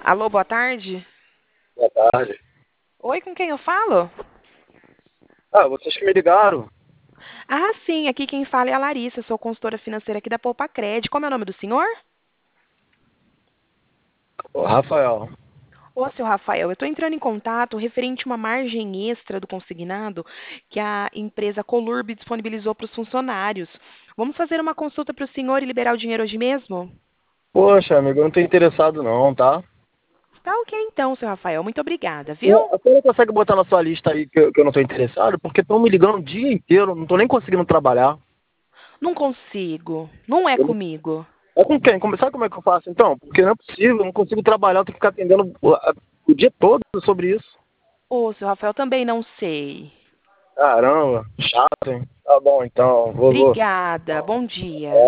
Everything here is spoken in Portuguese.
Alô, boa tarde. Boa tarde. Oi, com quem eu falo? Vocês que me ligaram. Ah, sim, aqui quem fala é a Larissa, sou consultora financeira aqui da Poupa Cred. Como é o nome do senhor? Ô, Rafael. Ô, seu Rafael, eu estou entrando em contato referente a uma margem extra do consignado que a empresa Colurb disponibilizou para os funcionários. Vamos fazer uma consulta para o senhor e liberar o dinheiro hoje mesmo? Poxa, amigo, eu não tô interessado não, tá? Tá ok então, seu Rafael. Muito obrigada, viu? Você não consegue botar na sua lista aí que eu não tô interessado? Porque estão me ligando o dia inteiro, não tô nem conseguindo trabalhar. Não consigo. Não é Eu não- comigo. É com quem? Sabe como é que eu faço então? Porque não é possível, eu não consigo trabalhar, eu tenho que ficar atendendo o dia todo sobre isso. Ô, seu Rafael, também não sei. Caramba, chato, hein? Tá bom então, vou. Obrigada. Bom dia.